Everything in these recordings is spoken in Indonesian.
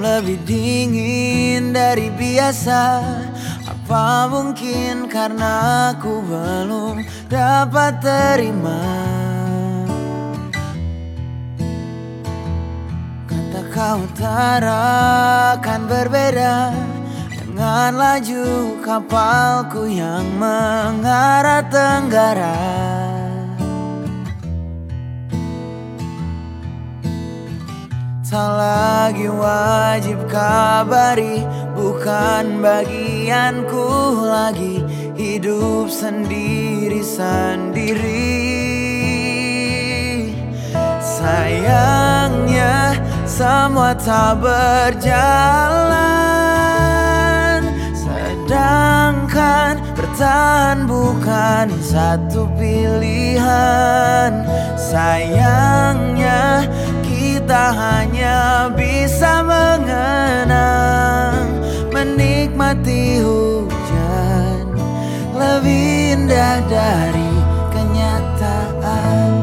lebih dingin dari biasa. Apa mungkin karena aku belum dapat terima. Kata kau utara kan berbeda dengan laju kapalku yang mengarah tenggara. Tak lagi wajib kabari, bukan bagianku lagi hidup sendiri-sendiri. Sayangnya semua tak berjalan, sedangkan bertahan bukan satu pilihan. Sayangnya kita hanya bisa mengenang, menikmati hujan lebih indah dari kenyataan.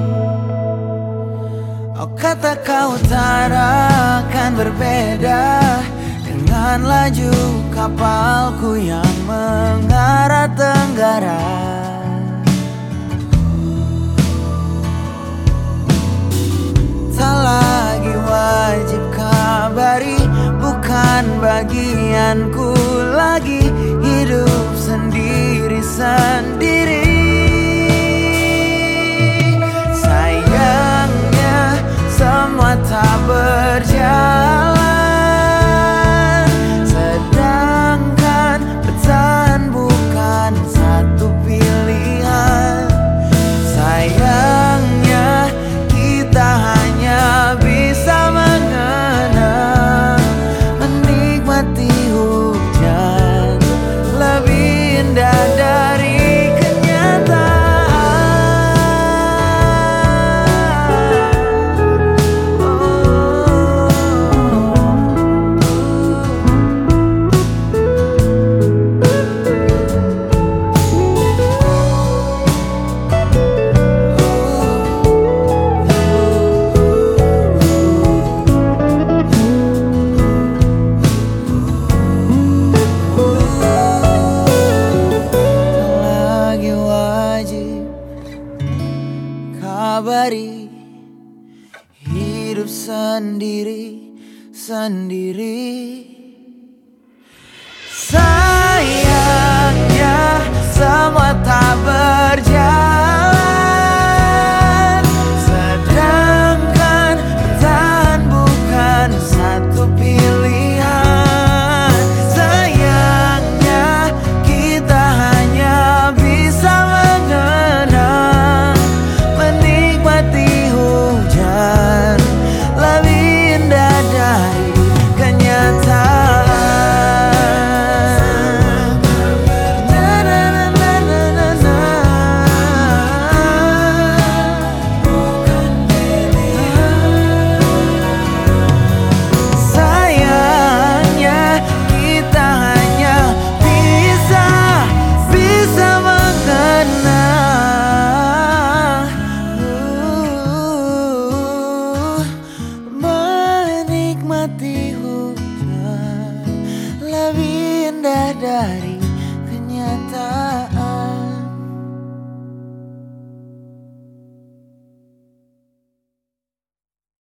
Oh, kata kau utara kan berbeda dengan laju kapalku yang mengarah tenggara. Tak lagi wajib kabari, bukan bagianku lagi hidup sendiri-sendiri. Sayangnya semua tak berjalan, sedangkan bertahan bukan satu pilihan. Sayangnya kita hanya bisa mengenang, menikmati hujan lebih indah dari kabari hidup sendiri-sendiri. Sayangnya semua tak berjalan, sedangkan bertahan bukan satu pilihan. Sayangnya kita hanya bisa mengenang, menikmati hujan lebih indah dari kenyataan. Sayangnya kita hanya bisa mengenang, menikmati hujan lebih indah dari kenyataan.